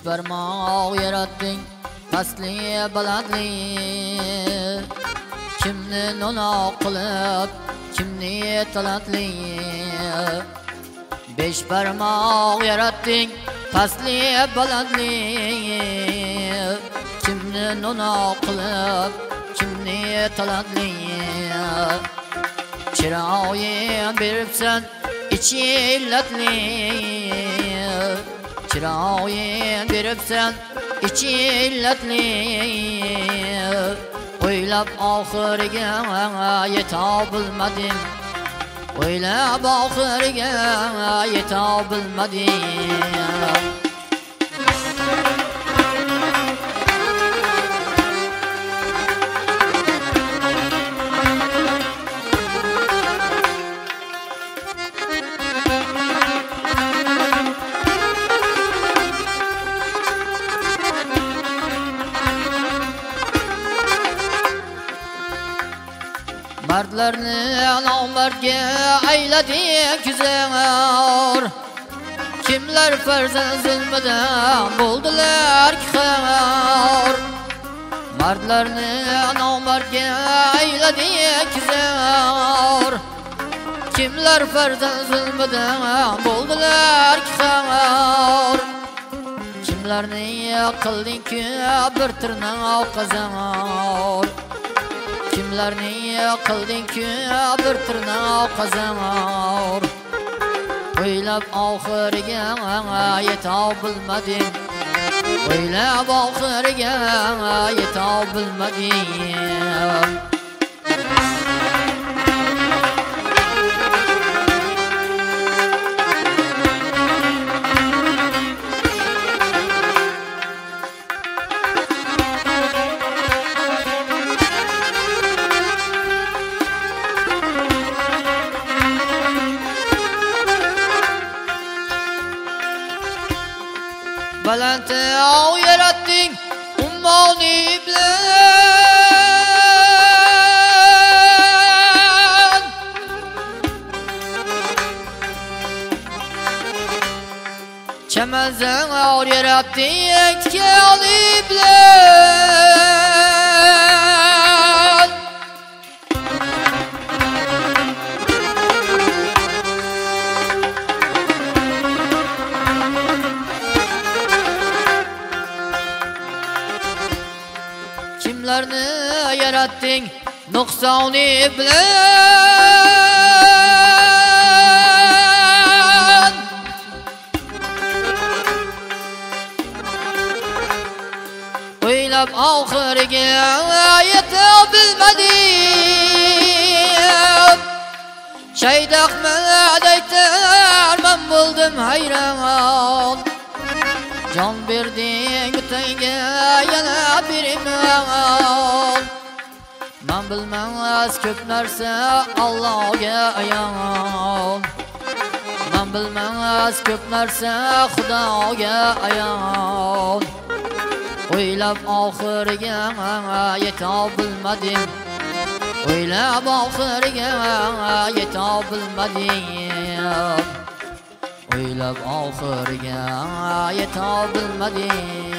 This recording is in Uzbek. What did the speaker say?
barmoq yaratding pasli balandli kimni no'noq qilib kimni talantli besh barmoq yaratding pasli balandli kimni no'noq qilib kimni talantli chiroying beribsan ichi illatli chiroying beribsan ichi illatli o'ylab oxiriga yeta bilmadim o'ylab oxiriga yeta bilmadim Mardlarni nomardga aylading kuzar kimlar farzand zulmidan bo'ldilar xor Mardlarni nomardga aylading kuzar kimlar farzand zulmidan bo'ldilar xor kimlarni qilding-ku bir tirnoq qazanor kimlarni qilding-ku bir tirnoq qazanor o'ylab oxiriga yeta bilmadim o'ylab oxiriga yeta bilmadim baland ov yaratding ummoni bilan chamazon ov yaratding tikali bilan kimlarni yaratding nuqsoni bilan o'ylab oxiriga yeta bilmadim Shaydahmad aytar men bo'ldim hayron Can berding bütünge yana biriman Men bilmez köp narsa Allah'a ayan Men bilmez köp narsa Xudoga ayan O'ylab oxiriga yeta bilmadim o'ylab oxiriga yeta bilmadim o'ylab oxiriga yeta bilmadim